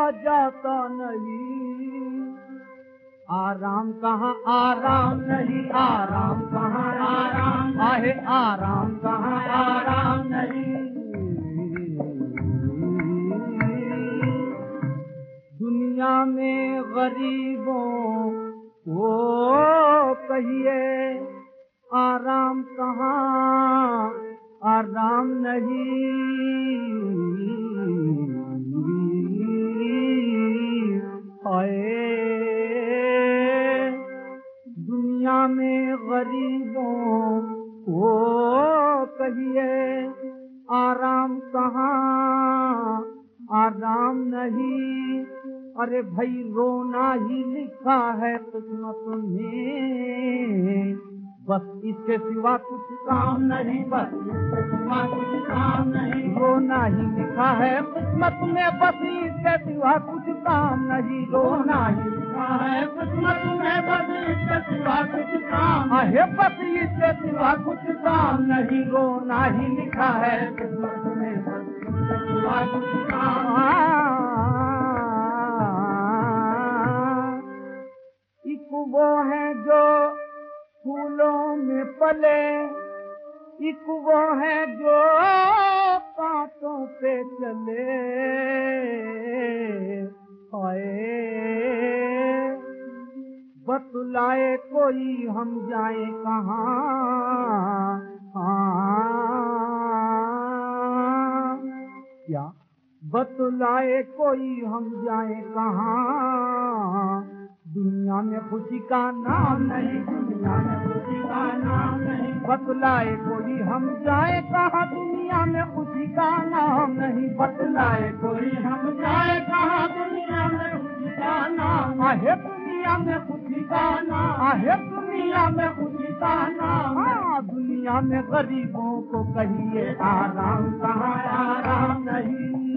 जाता नहीं। आराम कहाँ आराम नहीं, आराम कहाँ आराम आहे, आराम कहाँ आराम नहीं। दुनिया में गरीबों को कहिए आराम कहाँ आराम नहीं। हाय दुनिया में गरीबों को कहिए आराम कहाँ आराम नहीं। अरे भाई रोना ही लिखा है किस्मत में, बस इसके सिवा कुछ काम नहीं, बस इसके सिवा कुछ काम नहीं। रोना ही लिखा है किस्मत में, बस इसके सिवा कुछ काम नहीं। रोना ही लिखा है किस्मत में, बस इसके सिवा कुछ काम है, बस इसके सिवा कुछ काम नहीं। रोना ही लिखा है किस्मत में, बस इसके सिवा कुछ काम। एक वो है जो फूलों में पले, एक वो है जो कांटों पे चले। हाय बतलाए कोई हम जाए कहाँ। क्या बतलाए कोई हम जाए कहाँ। दुनिया में खुशी का नाम नहीं, दुनिया में खुशी का नाम नहीं। बतलाए कोई हम जाए कहाँ, दुनिया में खुशी का नाम नहीं। बतलाए कोई हम जाए कहाँ, दुनिया में खुशी का नाम आहे, दुनिया में खुशी का नाम आहे, दुनिया में खुशी का नाम। हाँ दुनिया में गरीबों को कहिए आराम कहाँ आराम नहीं।